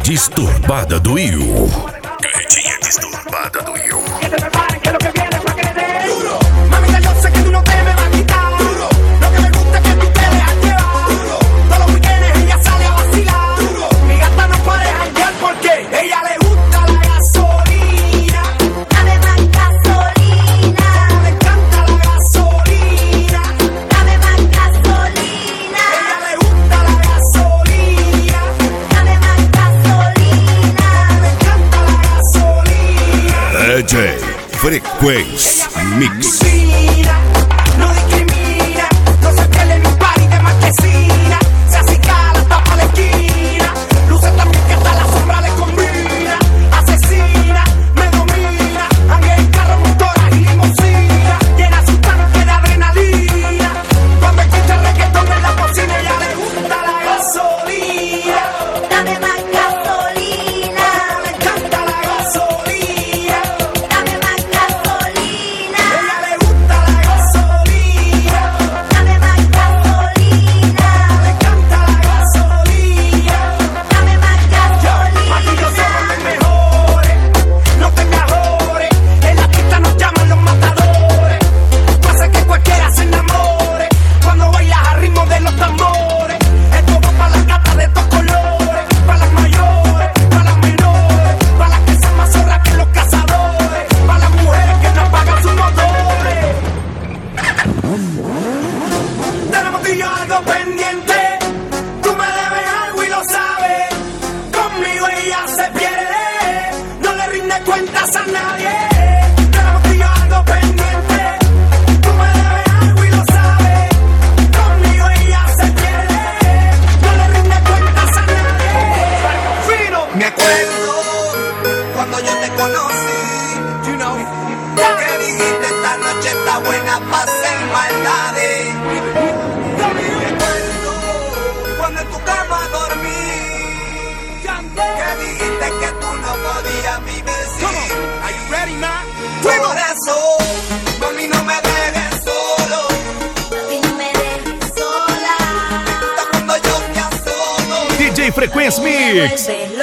Disturbada do Will. Carretinha disturbada do Will. Que se preparen que lo que viene pa' que le dé duro. Mamita, yo sé que tú no te me vas a quitar duro. Lo que me gusta es que tú te dejas llevar duro. Todos los weekends ella sale a vacilar duro. Mi gata no puede janguear porque ella le gusta la gasolina. Dame más gasolina. Le encanta la gasolina. Dame más gasolina. Ella le gusta la gasolina. Dame más gasolina. Le encanta la gasolina. DJ Frequency Mix. No discrimina, no se pierde en un party de marquesina. Se acicala, tapa la esquina. Luce también que hasta la sombra le combina. Asesina, me domina. Ande en carro, motoras y limusina. Llena su tanque de adrenalina. Cuando escucha reggaetón en la cocina, ella le gusta la gasolina. Dame más gasolina. Le encanta la gasolina. Dame más gasolina. Ella le gusta la gasolina. Dame más gasolina. Le encanta la gasolina. Dame más gasolina. Aquí yo somos los mejores, no te mejores. En la pista nos llaman los matadores. Tú haces que cualquiera se enamore cuando bailas al ritmo de los tambores. Esto va para las gatas de estos colores, para las mayores, para las menores, para las que son más zorras que los cazadores, para las mujeres que no apagan sus motores. Tenemos tú y yo algo pendiente. Tú me debes algo y lo sabes. Conmigo ella se pierde. No le rinde cuentas a nadie. Tenemos tú y yo algo pendiente. Tú me debes algo y lo sabes. Conmigo ella se pierde. No le rinde cuentas a nadie. Fino. Me acuerdo cuando yo te conocí, you know, que dijiste esta noche está buena para hacer maldades. Me acuerdo cuando en tu cama dormí, que dijiste que tú no podías vivir sin. Por eso, mami, no me dejes solo. Y no me dejes sola. Cuando yo te asomo, DJ Frequency Mix. Vuelve